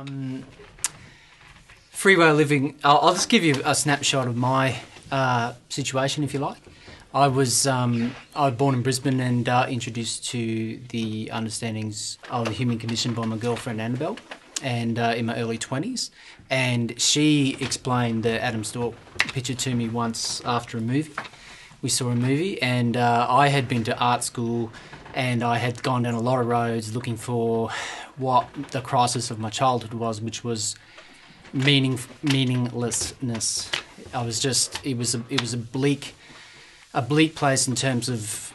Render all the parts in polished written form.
Free way of living. I'll just give you a snapshot of my situation, if you like. I was born in Brisbane and introduced to the understandings of the human condition by my girlfriend Annabelle, and in my early 20s. And she explained the Adam Stork picture to me once after a movie. We saw a movie, and I had been to art school, and I had gone down a lot of roads looking for what the crisis of my childhood was, which was meaninglessness. It was a bleak place in terms of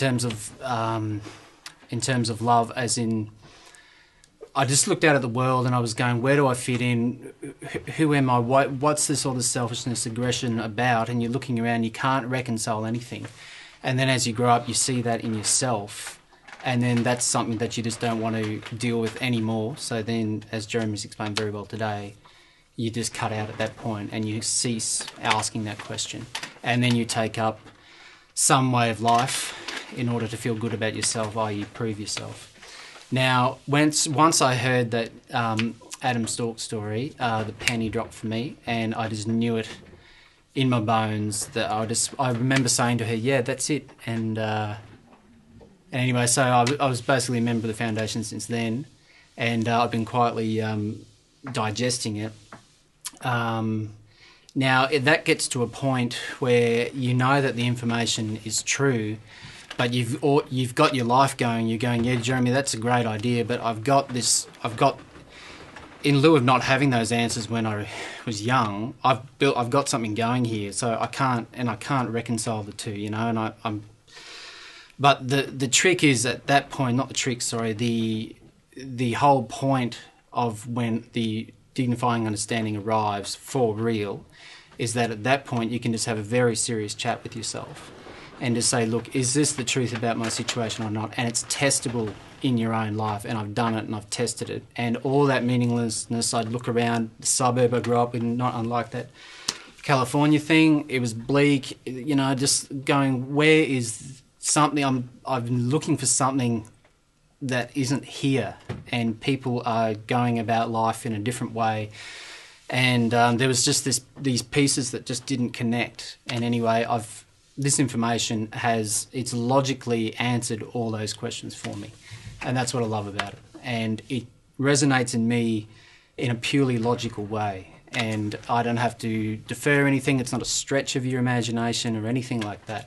love, as in I just looked out at the world and I was going, where do I fit in? Who am I? What's this all this selfishness, aggression about? And you're looking around, you can't reconcile anything. And then as you grow up, you see that in yourself. And then that's something that you just don't want to deal with anymore. So then, as Jeremy's explained very well today, you just cut out at that point and you cease asking that question. And then you take up some way of life in order to feel good about yourself, i.e. prove yourself. Now, once I heard that Adam Stork story, the penny dropped for me, and I just knew it in my bones. That I remember saying to her, "Yeah, that's it." And anyway, so I was basically a member of the foundation since then, and I've been quietly digesting it. Now that gets to a point where you know that the information is true, but you've got your life going. You're going, yeah, Jeremy, that's a great idea, but I've got, in lieu of not having those answers when I was young, I've got something going here, so I can't reconcile the two, you know. And but the trick is at that point, not the trick, sorry, the whole point of when the dignifying understanding arrives for real is that at that point you can just have a very serious chat with yourself and just say, look, is this the truth about my situation or not? And it's testable in your own life, and I've done it and I've tested it. And all that meaninglessness, I'd look around the suburb I grew up in, not unlike that California thing, it was bleak, you know, just going, where is something, I've been looking for something that isn't here, and people are going about life in a different way. And there was just these pieces that just didn't connect. And anyway, this information it's logically answered all those questions for me. And that's what I love about it. And it resonates in me in a purely logical way. And I don't have to defer anything. It's not a stretch of your imagination or anything like that.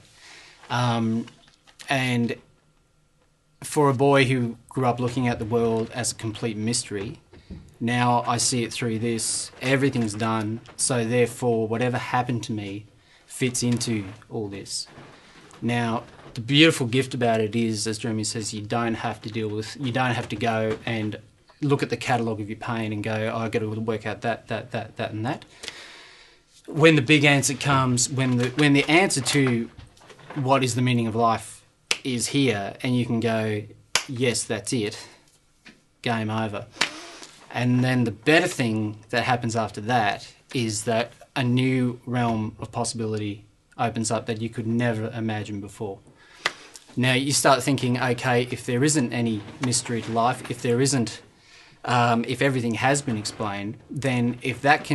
And for a boy who grew up looking at the world as a complete mystery, now I see it through this. Everything's done. So therefore, whatever happened to me fits into all this. Now, the beautiful gift about it is, as Jeremy says, you don't have to go and look at the catalogue of your pain and go, oh, I've got to work out that and that. When the big answer comes, when the answer to what is the meaning of life is here, and you can go, yes, that's it, game over. And then the better thing that happens after that is that a new realm of possibility opens up that you could never imagine before. Now you start thinking, okay, if there isn't any mystery to life, if everything has been explained, then if a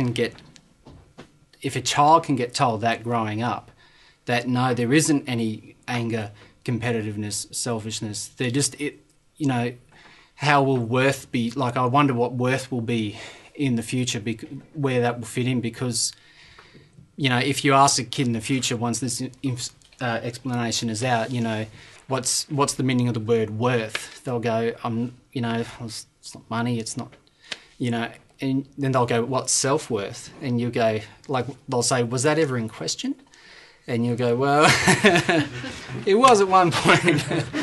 child can get told that growing up, that no, there isn't any anger, competitiveness, selfishness, how will worth be, like I wonder what worth will be in the future, where that will fit in, because if you ask a kid in the future, once this explanation is out, what's the meaning of the word worth? They'll go, it's not money, it's not, and then they'll go, what's self-worth? And you'll go, they'll say, was that ever in question? And you'll go, well, it was at one point.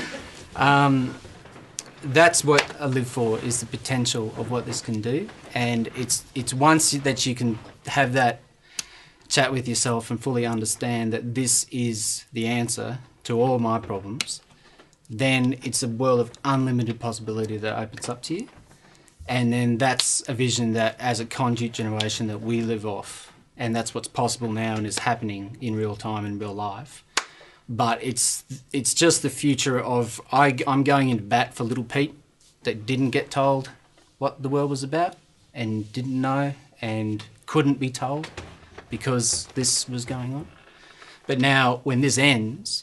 That's what I live for, is the potential of what this can do. And it's once that you can have that chat with yourself and fully understand that this is the answer to all my problems, then it's a world of unlimited possibility that opens up to you. And then that's a vision that, as a conduit generation, that we live off. And that's what's possible now and is happening in real time in real life. But it's just the future of, I'm going into bat for little Pete that didn't get told what the world was about, and didn't know and couldn't be told because this was going on. But now, when this ends,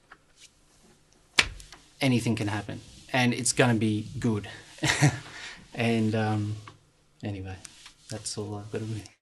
anything can happen, and it's going to be good. And anyway, that's all I've got to do.